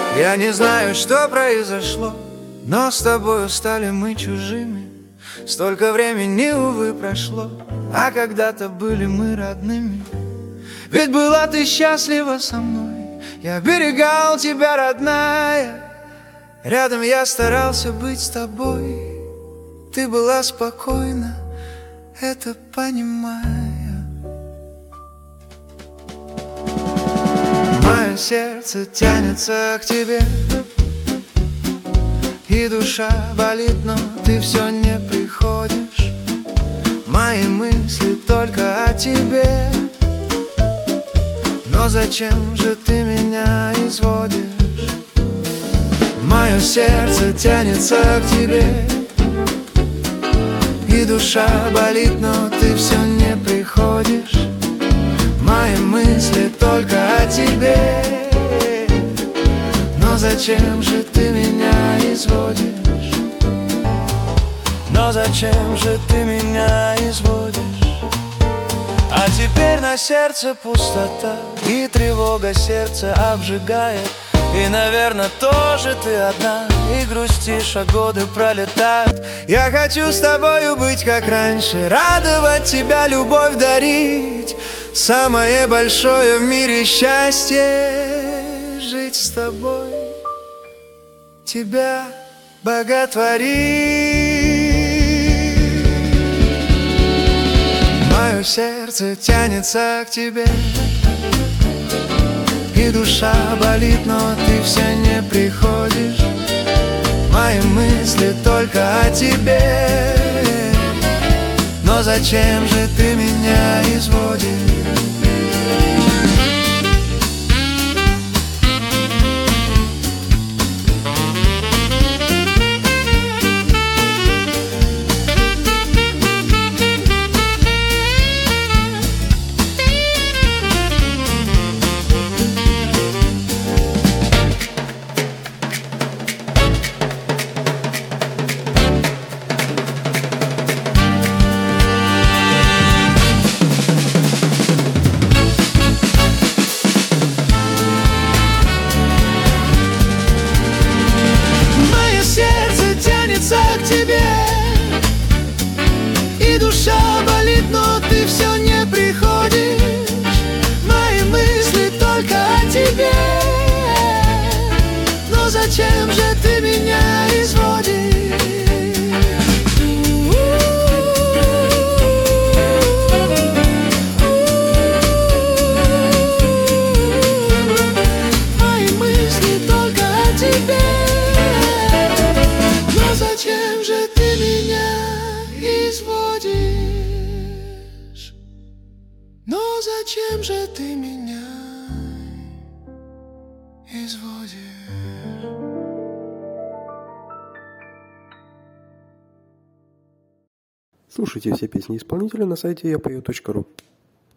Я не знаю, что произошло, но с тобою стали мы чужими. Столько времени, увы, прошло, а когда-то были мы родными. Ведь была ты счастлива со мной, я оберегал тебя, родная. Рядом я старался быть с тобой, ты была спокойна, это понимая. Мое сердце тянется к тебе, и душа болит, но ты все не приходишь. Мои мысли только о тебе, но зачем же ты меня изводишь? Мое сердце тянется к тебе, и душа болит, но ты все не приходишь. Мои мысли только о тебе, но зачем же ты меня изводишь? Но зачем же ты меня изводишь? А теперь на сердце пустота, и тревога сердце обжигает. И, наверное, тоже ты одна, и грустишь, а годы пролетают. Я хочу с тобою быть как раньше, радовать тебя, любовь дарить. Самое большое в мире счастье — жить с тобой, тебя боготворить. Мое сердце тянется к тебе, и душа болит, но ты все не приходишь. Мои мысли только о тебе, но зачем же ты меня изводишь? К тебе, и душа болит, но ты все не приходишь. Мои мысли только о тебе, но зачем же ты меня изводишь? Мои мысли только о тебе, зачем же ты меня изводишь? Но зачем же ты меня изводишь? Слушайте все песни исполнителя на сайте yapою.ru.